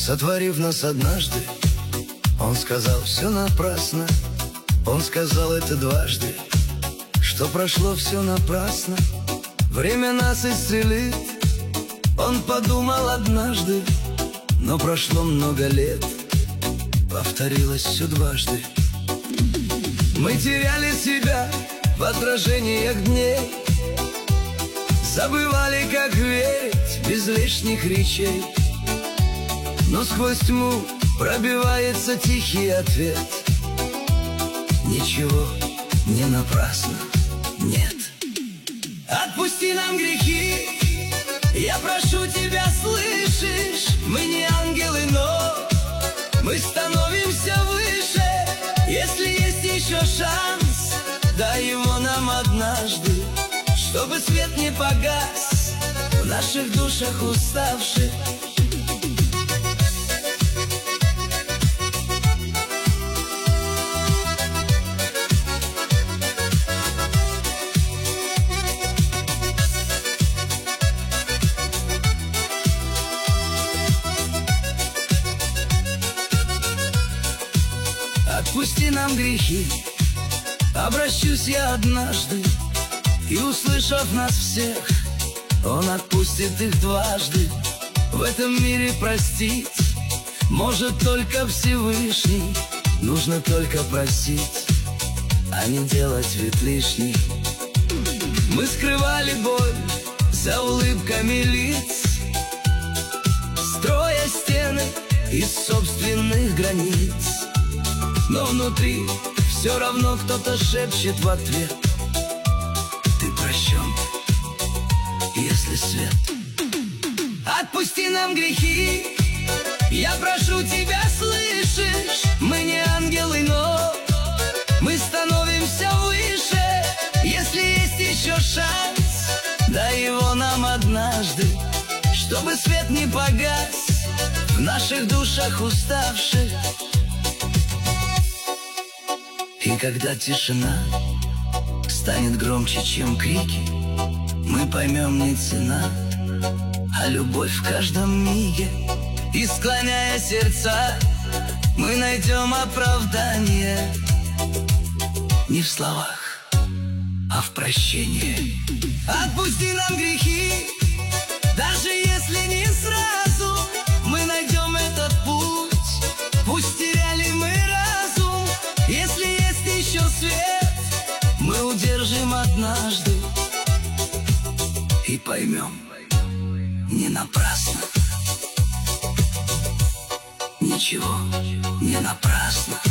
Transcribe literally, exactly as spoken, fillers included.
Сотворив нас однажды, Он сказал: все напрасно. Он сказал это дважды, что прошло все напрасно. Время нас исцелит, Он подумал однажды, но прошло много лет, повторилось все дважды. Мы теряли себя в отражениях дней, забывали, как верить без лишних речей. Но сквозь тьму пробивается тихий ответ: ничего не напрасно, нет. Отпусти нам грехи, я прошу тебя, слышишь? Мы не ангелы, но мы становимся выше. Если есть еще шанс, дай его нам однажды, чтобы свет не погас в наших душах уставших. Отпусти нам грехи, обращусь я однажды, и, услышав нас всех, Он отпустит их дважды. В этом мире простить может только Всевышний. Нужно только просить, а не делать вид лишний. Мы скрывали боль за улыбками лиц, строя стены из собственных границ. Но внутри все равно кто-то шепчет в ответ: ты прощен, если свет. Отпусти нам грехи, я прошу тебя, слышишь? Мы не ангелы, но мы становимся выше. Если есть еще шанс, дай его нам однажды, чтобы свет не погас в наших душах уставших. И когда тишина станет громче, чем крики, мы поймем не цена, а любовь в каждом миге. И, склоняя сердца, мы найдем оправдание не в словах, а в прощении. Отпусти нам грехи, даже если не сразу, мы найдем этот путь. Пусть теряли мы разум, если есть еще свет, мы удержим однажды и поймем не напрасно. Ничего не напрасно.